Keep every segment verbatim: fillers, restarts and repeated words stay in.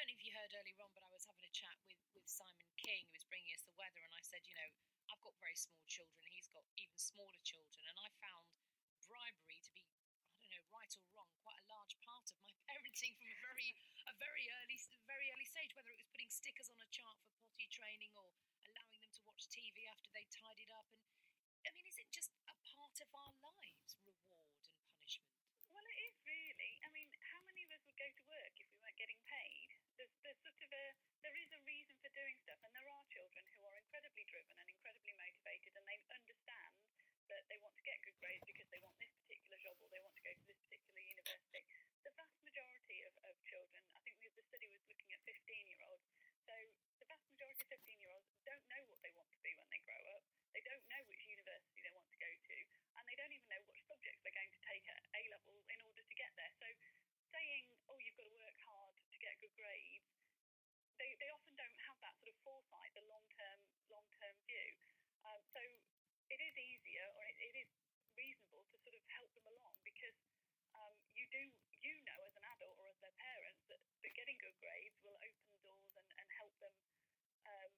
don't know if you heard earlier on, but I was having a chat with, with Simon King, who was bringing us the weather, and I said, you know, I've got very small children. He's got even smaller children, and I found bribery to be, I don't know, right or wrong, quite a large part of my parenting from a very, a very early, very early stage. Whether it was putting stickers on a chart for potty training or allowing them to watch T V after they tidied up, and I mean, is it just a part of our lives, reward and punishment? Well, it is really. I mean, how many of us would go to work if we weren't getting paid? There's, there's sort of a, there is a reason for doing stuff, and there are children who are incredibly driven and incredibly motivated, and they understand that they want to get good grades because they want this particular job or they want to go to this particular university. The vast majority of, of children, I think the study was looking at fifteen-year-olds, so the vast majority of fifteen-year-olds don't know what they want to be when they grow up. They don't know which university they want to go to, and they don't even know what subjects they're going to take at A-level in order to get there. So saying, oh, you've got to work hard to get good grades, they, they often don't have that sort of foresight, the long-term long-term view. Um, so it is easier, or it, it is reasonable to sort of help them along, because um, you do, you know, as an adult or as their parents, that, that getting good grades will open doors and, and help them um,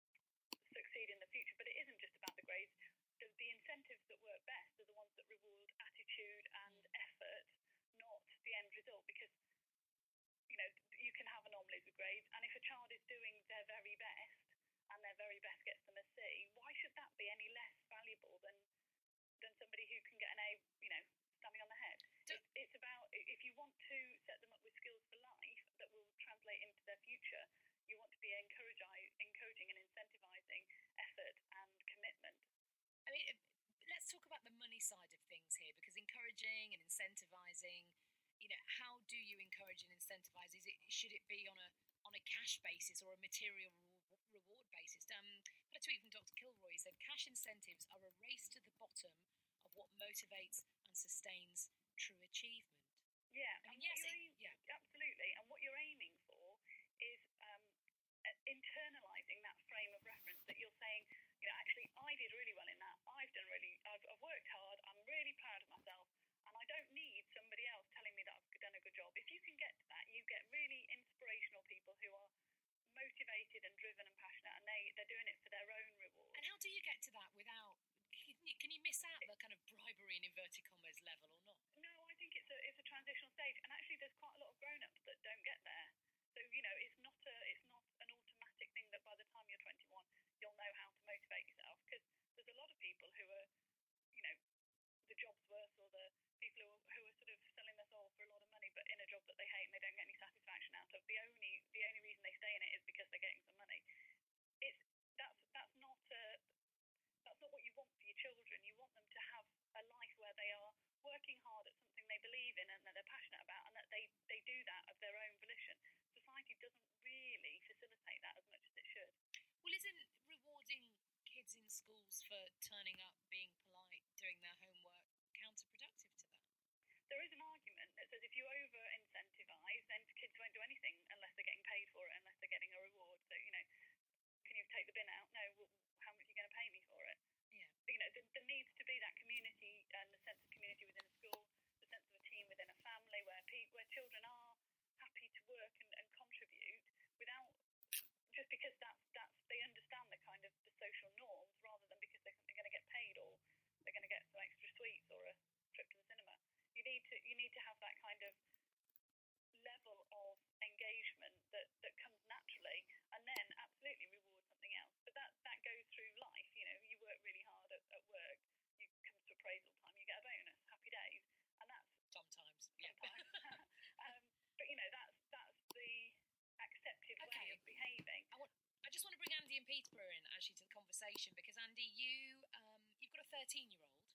succeed in the future. But it isn't just about the grades. The, the incentives that work best are the ones that reward attitude and effort, not the end result. Because, you know, you can have anomalies with grades, and if a child is doing their very best and their very best gets them a C, why should that be any less valuable than than somebody who can get an A, you know, standing on the head? It's, it's about, if you want to set them up with skills for life that will translate into their future, you want to be encouraging, encouraging and incentivising effort and commitment. I mean, let's talk about the money side of things here, because encouraging and incentivising, you know, how do you encourage and incentivise? Is it, should it be on a on a cash basis or a material reward basis? Um, I had a tweet from Doctor Kilroy. He said, cash incentives are a race to the bottom of what motivates and sustains true achievement. Yeah, I mean, yes, aim, yeah, absolutely. And what you're aiming for is um, internalising that frame of reference, that you're saying, you know, actually, I did really well in that. I've done really, I've, I've worked hard. I'm really proud of myself, and I don't need somebody else telling me that I've done a good job. If you can get to that, you get really inspirational people who are motivated and driven and passionate, and they, they're doing it for their own reward. And how do you get to that without, can you, can you miss out the kind of bribery in inverted commas level or not? No, I think it's a it's a transitional stage, and actually there's quite a lot of grown-ups that don't get there. So, you know, it's not a it's not an automatic thing that by the time you're twenty-one you'll know how to motivate yourself, because there's a lot of people who are, you know, the job's worth, or the people who are, who are sort of selling their soul for a lot of money, but in a job that they hate and they don't get any satisfaction out of. The only the only reason they stay in it is because they're getting some money. It's that's that's not a, that's not what you want for your children. You want them to have a life where they are working hard at something they believe in and that they're passionate about, and that they, they do that of their own volition. Society doesn't really facilitate that as much as it should. Well, isn't rewarding kids in schools for turning up, being polite, doing their homework counterproductive to that? There is an argument that says if you over-incentivise, then kids won't do anything unless they're getting paid for it, unless they're getting a reward. So, you know, can you take the bin out? No. Well, how much are you going to pay me for it? Yeah. You know, there, there needs to be that community and the sense of community within a school, the sense of a team within a family, where pe- where children are happy to work and, and contribute without, just because that's that's they understand the kind of the social norms, rather than because they're, they're going to get paid or they're going to get some extra sweets or a trip to the cinema. You need to you need to have that kind of level of engagement that, that comes naturally, and then absolutely reward something else. But that, that goes through life. You know, you work really hard at, at work, you come to appraisal time, you get a bonus, happy days, and that's sometimes, yeah. sometimes. um, but you know, that's that's the accepted okay. way of behaving. I want. I just want to bring Andy and Peterborough in actually to the conversation, because Andy, you um, you've got a thirteen-year-old.